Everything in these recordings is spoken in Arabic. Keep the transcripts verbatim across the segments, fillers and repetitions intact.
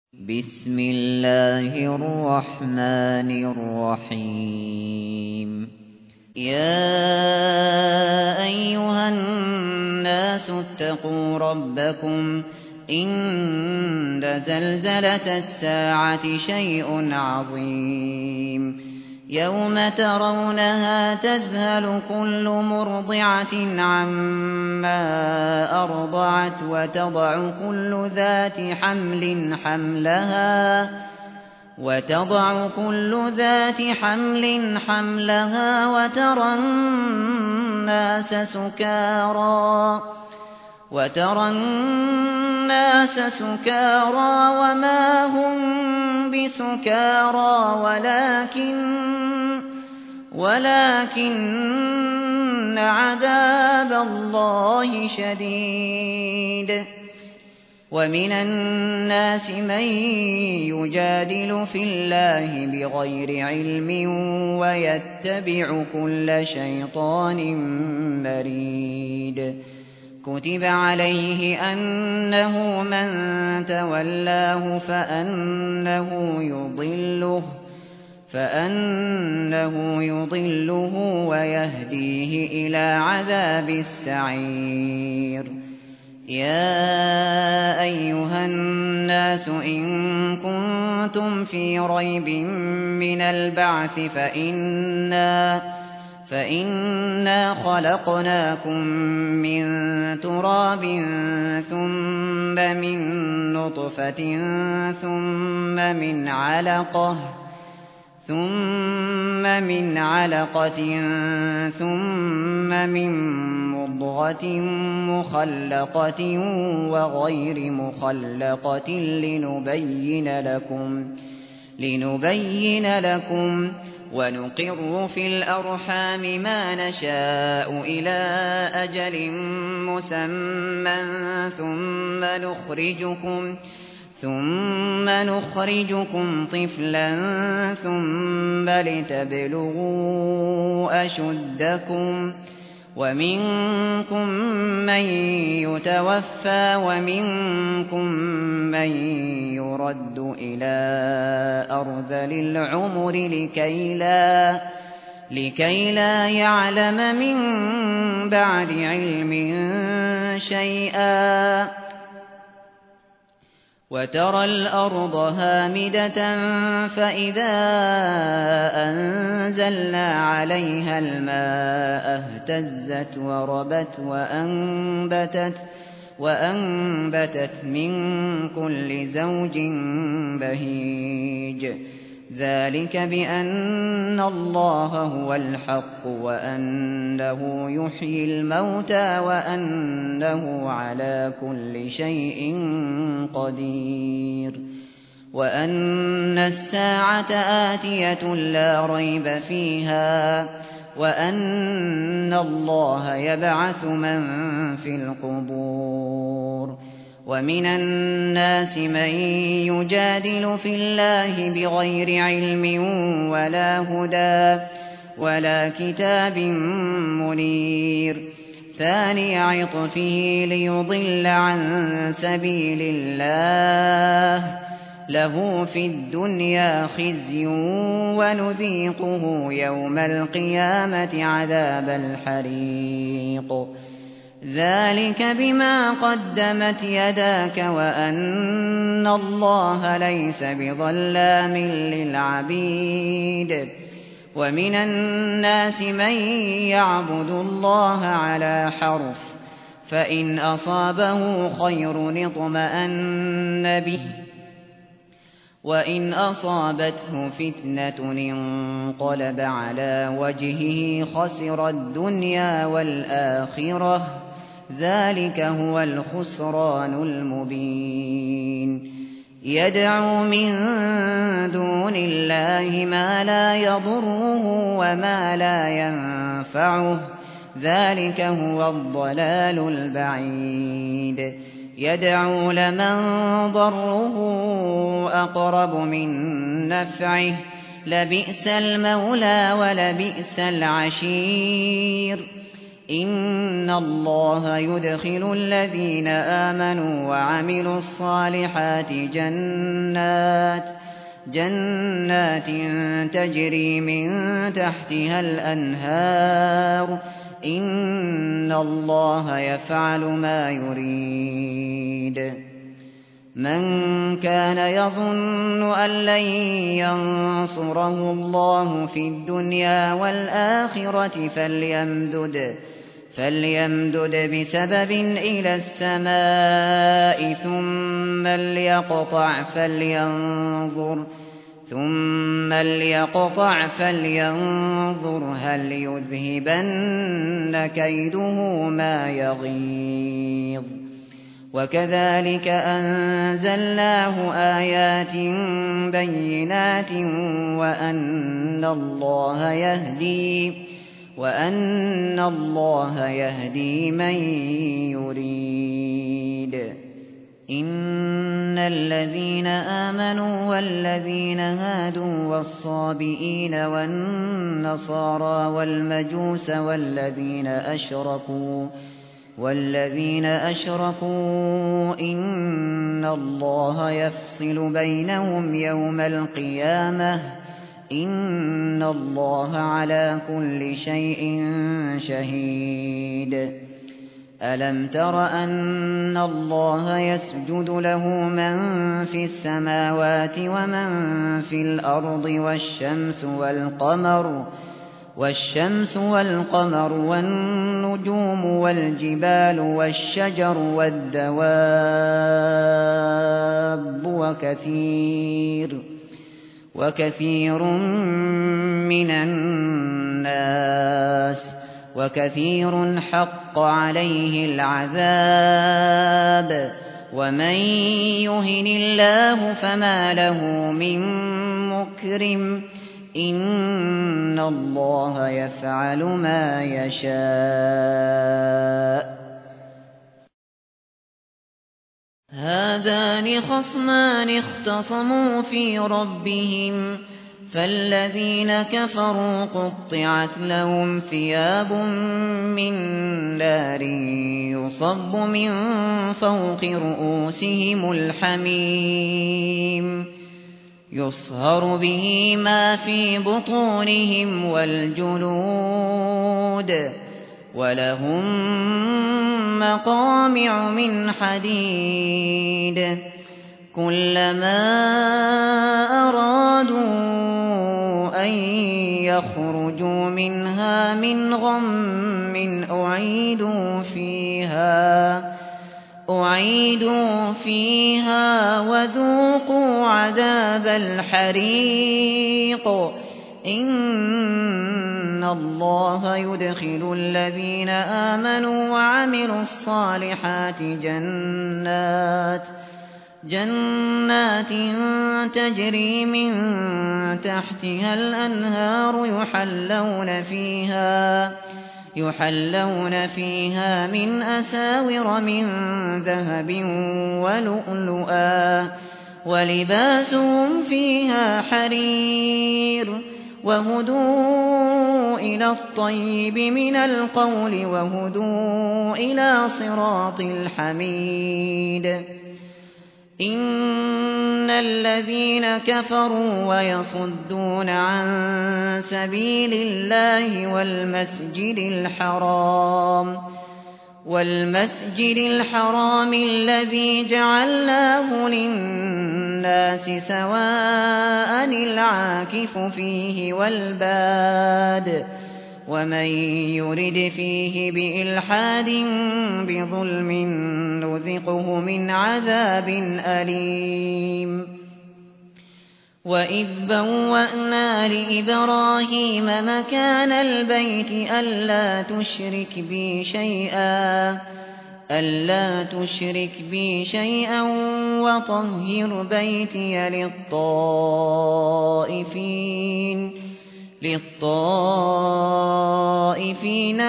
بسم الله الرحمن الرحيم يا أيها الناس اتقوا ربكم إن زلزلة الساعة شيء عظيم يوم ترونها تذهل كل مرضعة عما أرضعت وتضع كل ذات حمل حملها وتضع كل ذات حمل حملها وترى الناس سكارى وترى الناس سكارى وما هم بسكارى ولكن ولكن عذاب الله شديد ومن الناس من يجادل في الله بغير علم ويتبع كل شيطان مريد كتب عليه أنه من تولاه فأنه يضله فأنه يضله ويهديه إلى عذاب السعير يا أيها الناس إن كنتم في ريب من البعث فإنا فإنا خلقناكم من تراب ثم من نطفة ثم من علقة ثم من علقة ثم من مضغة مخلقة وغير مخلقة لنبين لكم لنبين لكم ونقر في الأرحام ما نشاء إلى أجل مسمى ثم نخرجكم ثم نخرجكم طفلا ثم لتبلغوا أشدكم ومنكم من يتوفى ومنكم من يرد إلى أرذل العمر لكي لا, لكي لا يعلم من بعد علم شيئا وترى الأرض هامدة فإذا أنزلنا عليها الماء اهتزت وربت وأنبتت, وأنبتت من كل زوج بهيج ذلك بأن الله هو الحق وأنه يحيي الموتى وأنه على كل شيء قدير وأن الساعة آتية لا ريب فيها وأن الله يبعث من في القبور ومن الناس من يجادل في الله بغير علم ولا هدى ولا كتاب منير ثاني عطفه ليضل عن سبيل الله له في الدنيا خزي ونذيقه يوم القيامة عذاب الحريق ذلك بما قدمت يداك وأن الله ليس بظلام للعبيد ومن الناس من يعبد الله على حرف فإن أصابه خير اطمأن به وإن أصابته فتنة انقلب على وجهه خسر الدنيا والآخرة ذلك هو الخسران المبين يدعو من دون الله ما لا يضره وما لا ينفعه ذلك هو الضلال البعيد يدعو لمن ضره أقرب من نفعه لبئس المولى ولبئس العشير إن الله يدخل الذين آمنوا وعملوا الصالحات جنات جنات تجري من تحتها الأنهار إن الله يفعل ما يريد. من كان يظن أن لن ينصره الله في الدنيا والآخرة فليمدد فليمدد بسبب إلى السماء ثم ليقطع فلينظر ثم ليقطع فلينظر هل يذهبن كيده ما يغيظ. وكذلك أنزلناه آيات بينات وأن الله يهدي وأن الله يهدي من يريد. إن الذين آمنوا والذين هادوا والصابئين والنصارى والمجوس والذين أشركوا والذين أشركوا إن الله يفصل بينهم يوم القيامة إن الله على كل شيء شهيد. ألم تر أن الله يسجد له من في السماوات ومن في الأرض والشمس والقمر والشمس والقمر والنجوم والجبال والشجر والدواب وكثير وكثير من الناس وكثير حق عليه العذاب ومن يهن الله فما له من مكرم إن الله يفعل ما يشاء. هذان خصمان اختصموا في ربهم فالذين كفروا قطعت لهم ثياب من نار يصب من فوق رؤوسهم الحميم يصهر به ما في بطونهم والجلود ولهم مقامع من حديد كلما أرادوا أن يخرجوا منها من غم أعيدوا فيها أعيدوا فيها وذوقوا عذاب الحريق إن الله يدخل الذين آمنوا وعملوا الصالحات جنات جنات تجري من تحتها الأنهار يحلون فيها يحلون فيها من أساور من ذهب ولؤلؤا ولباسهم فيها حرير وهدوا إلى الطيب من القول وهدوا إلى صراط الحميد. إن الذين كفروا ويصدون عن سبيل الله والمسجد الحرام والمسجد الحرام الذي جعلناه للناس سواء العاكف فيه والباد ومن يرد فيه بإلحاد بظلم نذقه من عذاب أليم. وإذ بوأنا لإبراهيم مكان البيت ألا تشرك بي شيئا ألا تشرك بي شيئا وطهر بيتي للطائفين للطائفين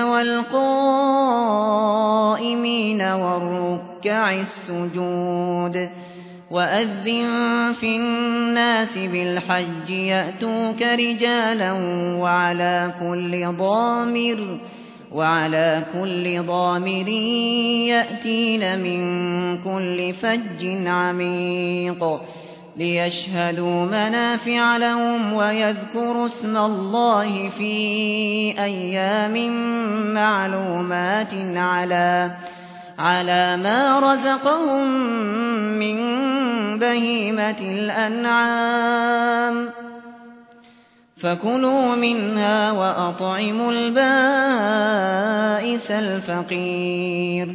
والقائمين والركع السجود وأذن في الناس بالحج يأتوك رجالا وعلى كل ضامر وعلى كل ضامر يأتين من كل فج عميق ليشهدوا منافع لهم ويذكروا اسم الله في أيام معلومات على على ما رزقهم من بهيمة الأنعام فكلوا منها وأطعموا البائس الفقير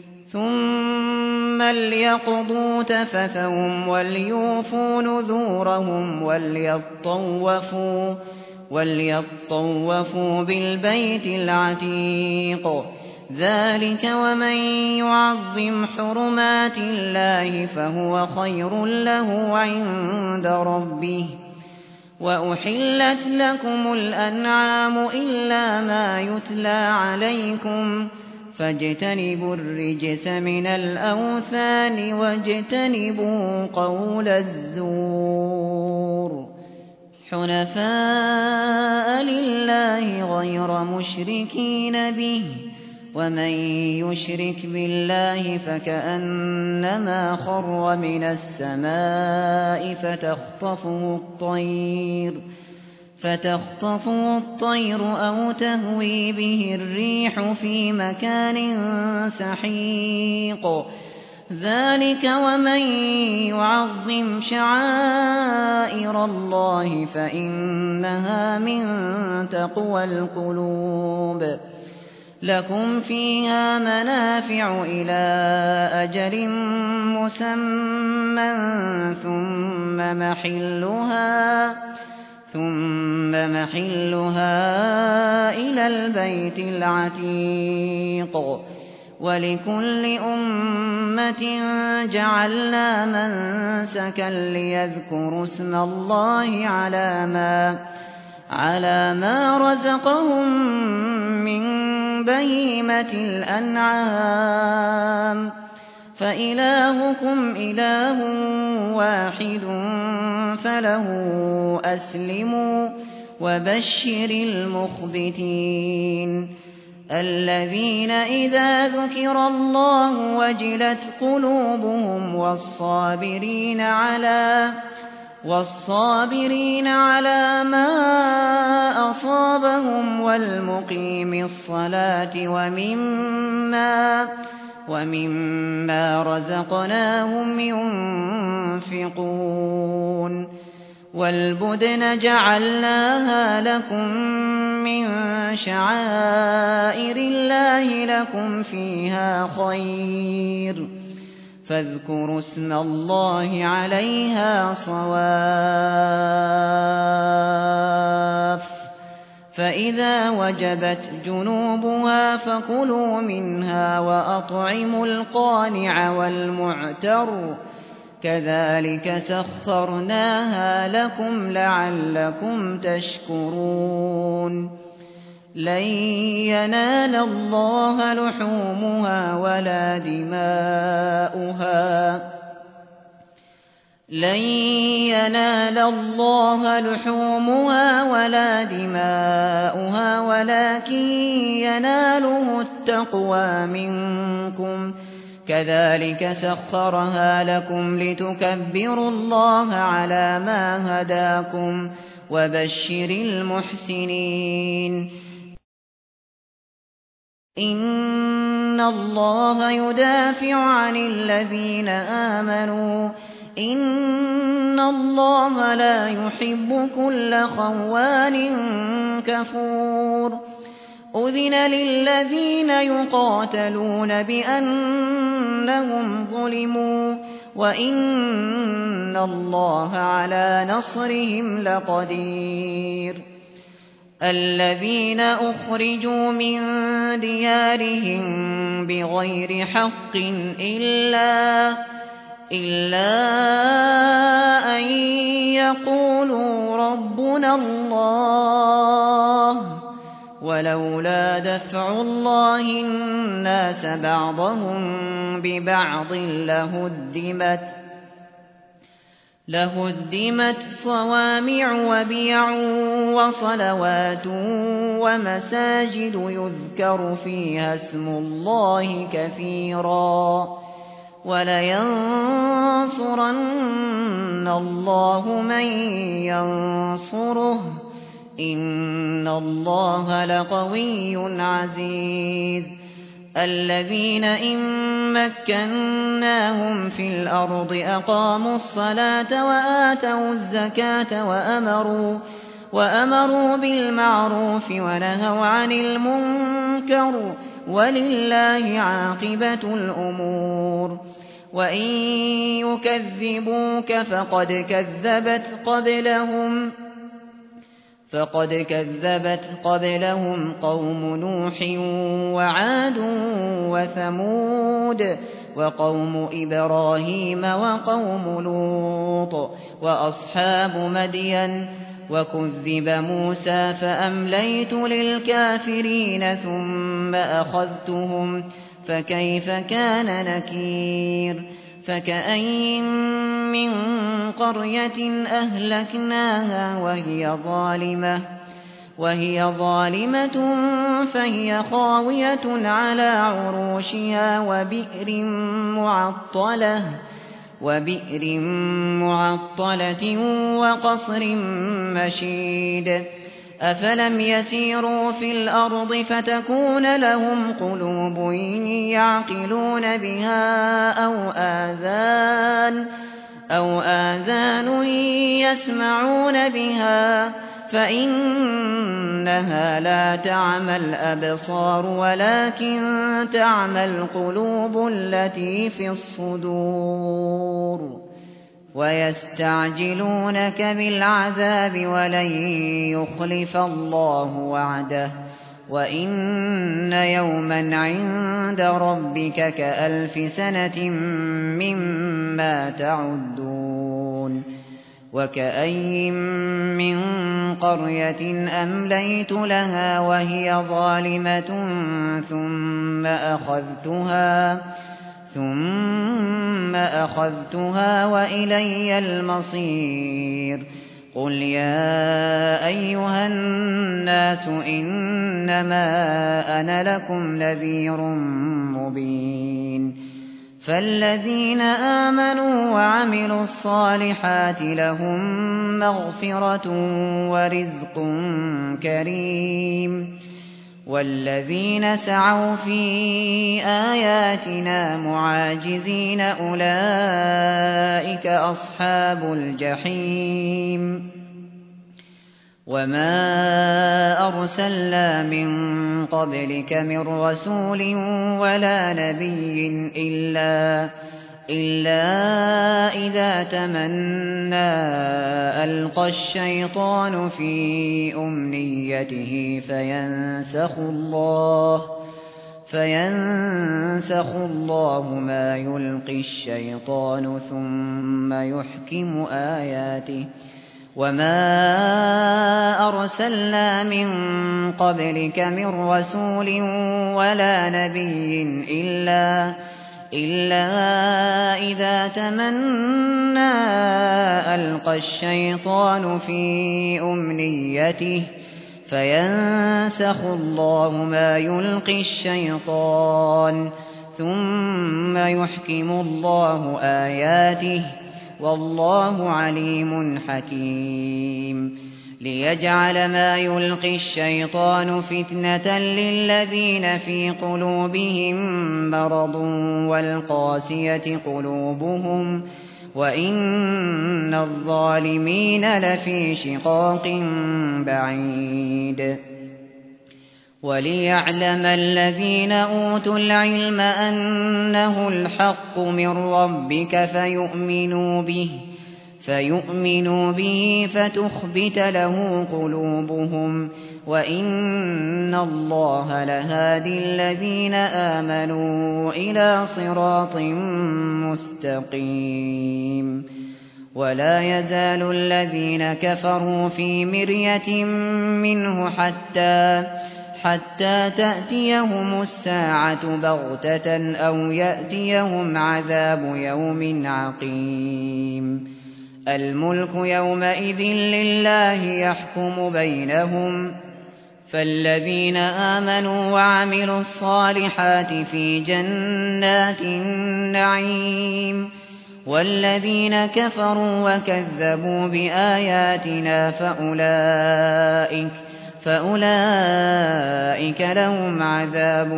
ثم ليقضوا تفثهم وليوفوا نذورهم وليطوفوا وليطوفوا بالبيت العتيق ذلك ومن يعظم حرمات الله فهو خير له عند ربه وأحلت لكم الأنعام إلا ما يتلى عليكم فاجتنبوا الرجس من الأوثان واجتنبوا قول الزور حنفاء لله غير مشركين به ومن يشرك بالله فكأنما خر من السماء فتخطفه الطير فتخطفه الطير أو تهوي به الريح في مكان سحيق ذلك ومن يعظم شعائر الله فإنها من تقوى القلوب لكم فيها منافع إلى أجل مسمى ثم محلها ثم محلها إلى البيت العتيق ولكل أمة جعلنا منسكا ليذكروا اسم الله على ما على ما رزقهم من بهيمة الأنعام فإلهكم إله واحد فله أسلموا وبشر المخبتين الذين إذا ذكر الله وجلت قلوبهم والصابرين على والصابرين على ما أصابهم والمقيم الصلاة ومما ومما رزقناهم ينفقون والبدن جعلناها لكم من شعائر الله لكم فيها خير فاذكروا اسم الله عليها صواف فإذا وجبت جنوبها فكلوا منها وأطعموا القانع والمعتر كذلك سخرناها لكم لعلكم تشكرون لن ينال الله لحومها ولا دماؤها لن ينال الله لحومها ولا دماؤها ولكن يناله التقوى منكم كذلك سخرها لكم لتكبروا الله على ما هداكم وبشر المحسنين إن الله يدافع عن الذين آمنوا إن الله لا يحب كل خوان كفور أذن للذين يقاتلون بأنهم ظلموا وإن الله على نصرهم لقدير الذين أخرجوا من ديارهم بغير حق إلا إلا أن يقولوا ربنا الله ولولا دفع الله الناس بعضهم ببعض لهدمت لهدمت صوامع وبيع وصلوات ومساجد يذكر فيها اسم الله كثيرا ولينصرن الله من ينصره إن الله لقوي عزيز الذين إن مكناهم في الأرض أقاموا الصلاة وآتوا الزكاة وأمروا, وأمروا بالمعروف ونهوا عن المنكر ولله عاقبة الأمور وإن يكذبوك فقد كذبت قبلهم فقد كذبت قبلهم قوم نوح وعاد وثمود وقوم إبراهيم وقوم لوط وأصحاب مدين وكذب موسى فأمليت للكافرين ثم أخذتهم فكيف كان نكير فكأين من قرية أهلكناها وهي ظالمة وهي ظالمة فهي خاوية على عروشها وبئر معطلة وبئر معطلة وقصر مشيد أفلم يسيروا في الأرض فتكون لهم قلوب يعقلون بها أو آذان أو آذان يسمعون بها فإنها لا تعمى الأبصار ولكن تعمى القلوب التي في الصدور ويستعجلونك بالعذاب ولن يخلف الله وعده وإن يوما عند ربك كألف سنة مما تعدون وكأين من قرية أمليت لها وهي ظالمة ثم أخذتها ثم أخذتها وإلي المصير قل يا أيها الناس إنما أنا لكم نذير مبين فالذين آمنوا وعملوا الصالحات لهم مغفرة ورزق كريم والذين سعوا في آياتنا معاجزين أولئك أصحاب الجحيم وما أرسلنا من قبلك من رسول ولا نبي إلا إلا إذا تمنى ألقى الشيطان في أمنيته فينسخ الله فينسخ الله ما يلقي الشيطان ثم يحكم آياته وما أرسلنا من قبلك من رسول ولا نبي إلا إلا إذا تمنى ألقى الشيطان في أمنيته فينسخ الله ما يلقي الشيطان ثم يحكم الله آياته والله عليم حكيم ليجعل ما يلقي الشيطان فتنة للذين في قلوبهم مرض والقاسية قلوبهم وإن الظالمين لفي شقاق بعيد وليعلم الذين أوتوا العلم أنه الحق من ربك فيؤمنوا به فيؤمنوا به فتخبت له قلوبهم وإن الله لهادي الذين آمنوا إلى صراط مستقيم ولا يزال الذين كفروا في مرية منه حتى حتى تأتيهم الساعة بغتة أو يأتيهم عذاب يوم عقيم الملك يومئذ لله يحكم بينهم فالذين آمنوا وعملوا الصالحات في جنات النعيم والذين كفروا وكذبوا بآياتنا فأولئك, فأولئك لهم عذاب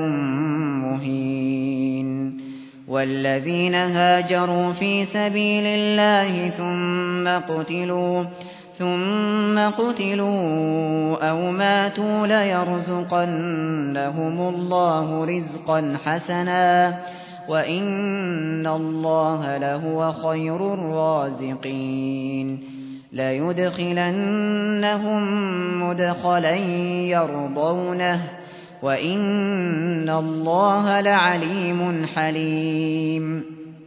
مهين والذين هاجروا في سبيل الله ثم قتلوا ثم قتلوا أو ماتوا ليرزقنهم الله رزقا حسنا وإن الله لهو خير الرازقين ليدخلنهم مدخلا يرضونه وإن الله لعليم حليم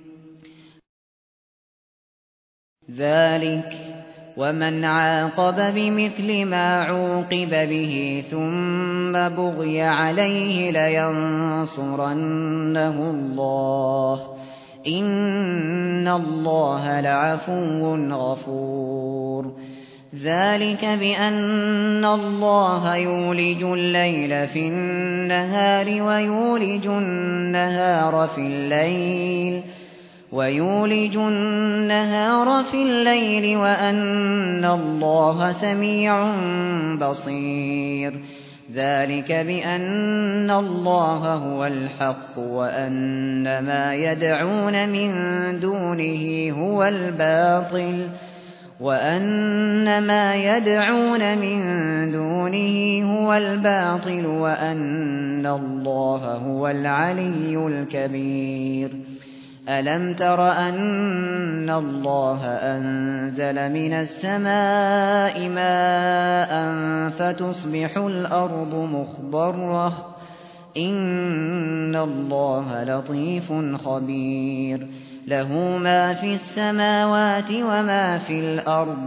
ذلك ومن عاقب بمثل ما عوقب به ثم بغي عليه لينصرنه الله إن الله لعفو غفور ذلك بأن الله يولج الليل في النهار ويولج النهار في الليل ويولج النهار في الليل وأن الله سميع بصير ذلك بأن الله هو الحق وأن ما يدعون من دونه هو الباطل وأن ما يدعون من دونه هو الباطل وأن الله هو العلي الكبير ألم تر أن الله أنزل من السماء ماء فتصبح الأرض مخضرة إن الله لطيف خبير له ما في السماوات وما في الأرض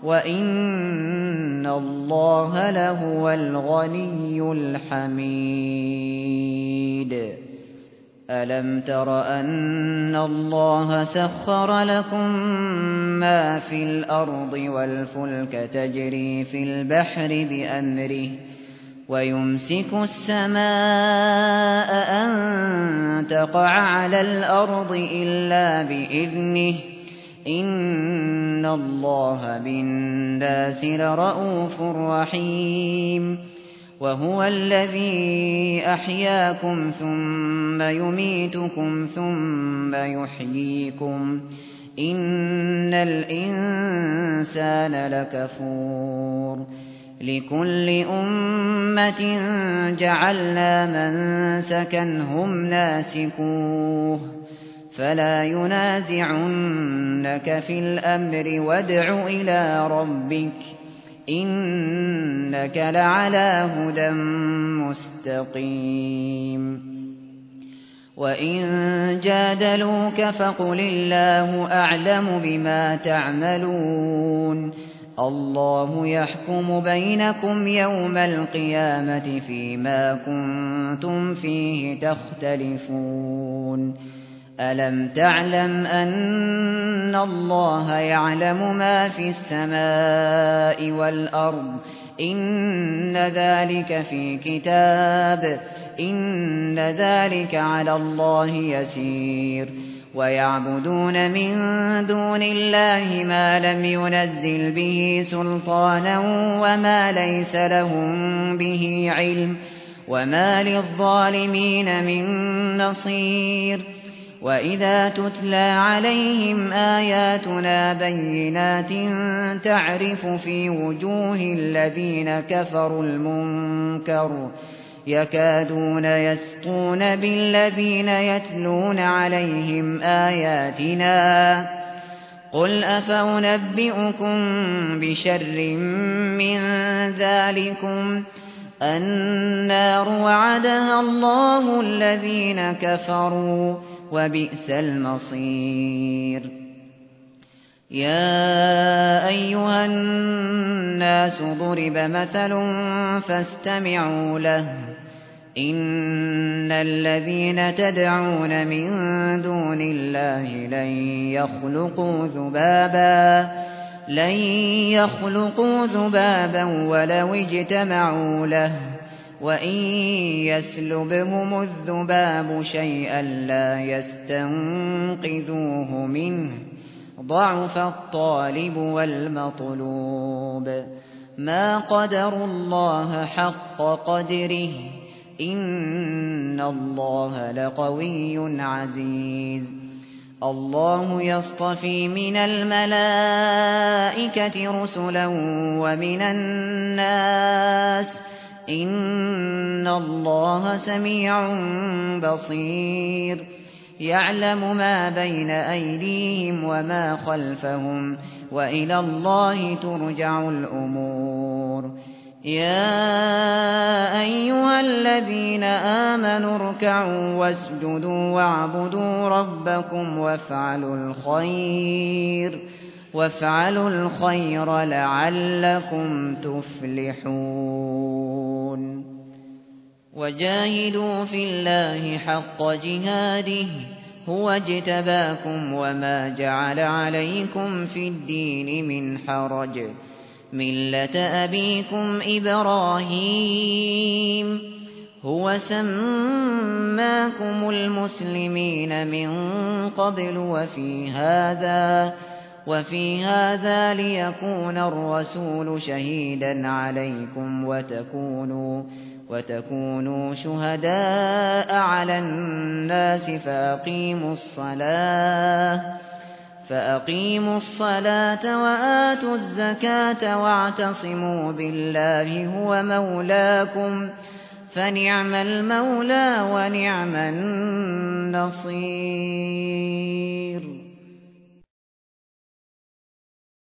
وإن الله لهو الغني الحميد ألم تر أن الله سخر لكم ما في الأرض والفلك تجري في البحر بأمره ويمسك السماء أن تقع على الأرض إلا بإذنه إن الله بالناس لرءوف رحيم وهو الذي أحياكم ثم يميتكم ثم يحييكم إن الإنسان لكفور لكل أمة جعلنا منسكا هم ناسكوه فلا ينازعنك في الأمر وادع إلى ربك إنك لعلى هدى مستقيم وإن جادلوك فقل الله أعلم بما تعملون الله يحكم بينكم يوم القيامة فيما كنتم فيه تختلفون ألم تعلم أن الله يعلم ما في السماء والأرض إن ذلك في كتاب إن ذلك على الله يسير ويعبدون من دون الله ما لم ينزل به سلطانا وما ليس لهم به علم وما للظالمين من نصير وإذا تتلى عليهم آياتنا بينات تعرف في وجوه الذين كفروا المنكر يكادون يسطون بالذين يتلون عليهم آياتنا قل أفأنبئكم بشر من ذلكم النار وعدها الله الذين كفروا وبئس المصير يا أيها الناس ضرب مثل فاستمعوا له إن الذين تدعون من دون الله لن يخلقوا ذبابا لن يخلقوا ذبابا ولو اجتمعوا له وإن يسلبهم الذباب شيئا لا يستنقذوه منه ضعف الطالب والمطلوب ما قدروا الله حق قدره إن الله لقوي عزيز الله يصطفي من الملائكة رسلا ومن الناس إن الله سميع بصير يعلم ما بين أيديهم وما خلفهم وإلى الله ترجع الأمور يا أيها الذين آمنوا اركعوا واسجدوا واعبدوا ربكم وافعلوا الخير وافعلوا الخير لعلكم تفلحون وجاهدوا في الله حق جهاده هو اجتباكم وما جعل عليكم في الدين من حرج ملة أبيكم إبراهيم هو سماكم المسلمين من قبل وفي هذا وفي هذا ليكون الرسول شهيدا عليكم وتكونوا وتكونوا شهداء على الناس فأقيموا الصلاة فأقيموا الصلاة وآتوا الزكاة واعتصموا بالله هو مولاكم فنعم المولى ونعم النصير